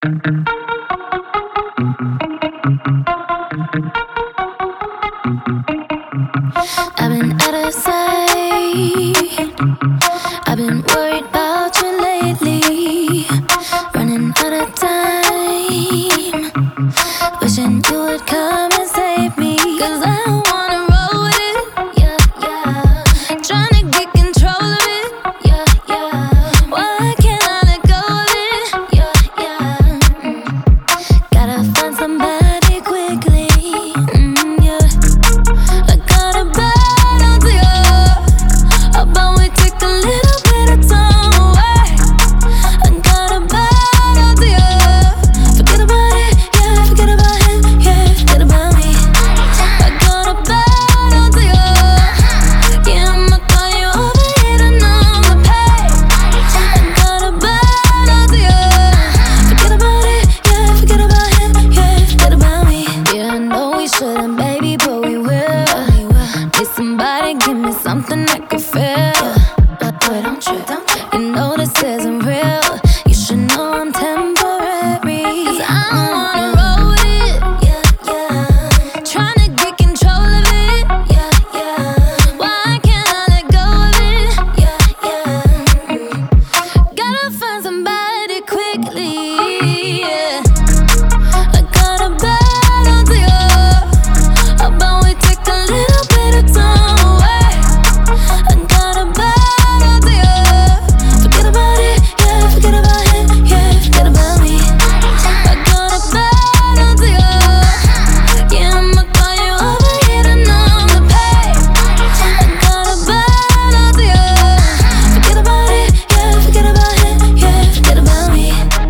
I've been out of sight. I've been worried about you lately. Running out of time. Wishing you would come and save me. 'Cause I don't wanna roll with it. Yeah, yeah. Trying to get control of it. Yeah, yeah. Why can't I let go of it? Yeah, yeah. Gotta find somebody quickly. Yeah. I got a bad idea about we take a little bit of time away. I got a bad idea. Forget about it, yeah, forget about him, yeah, forget about me. I got a bad idea. Yeah, I'ma call you over here and I'ma pay. I got a bad idea. Forget about it, yeah, forget about him, yeah, forget about me. Yeah, I know we shouldn't, baby, but we will. Need somebody, give me something I can feel. But don't you? You know this isn't real. You should know I'm temporary. 'Cause I don't wanna roll with it. Yeah, yeah. Tryna get control of it. Yeah, yeah. Why can't I let go of it? Yeah, yeah. Gotta find somebody quickly. Yeah. I got a bad idea about we take a little bit of time away. I got a bad idea. Forget about it, yeah, forget about him, yeah, forget about me. I got a bad idea. Yeah, I'ma call you over here and I'ma pay. I got a bad idea. Forget about it, yeah, forget about him, yeah, forget about me.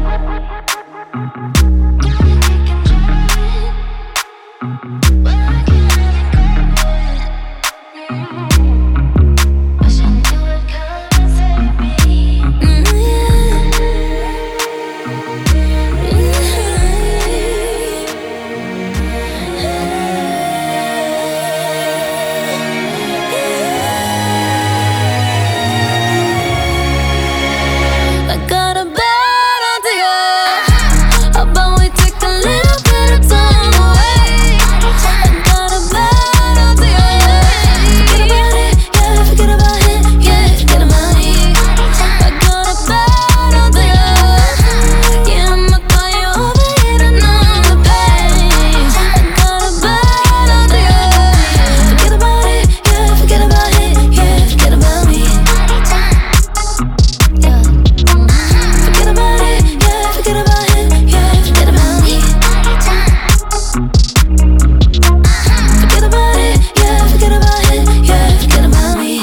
Wishing you would come and save me. I got a bad idea about we take a little bit of time away. I got a bad idea. Forget about it, yeah, forget about him, yeah, forget about me. I got a bad idea. Yeah, I'ma call you over here and I'ma pay. I got a bad idea. Forget about it, yeah, forget about him, yeah, forget about me. Yeah. Forget about it, yeah, forget about him, yeah, forget about me. Forget about it, yeah, forget about him, yeah, forget about me.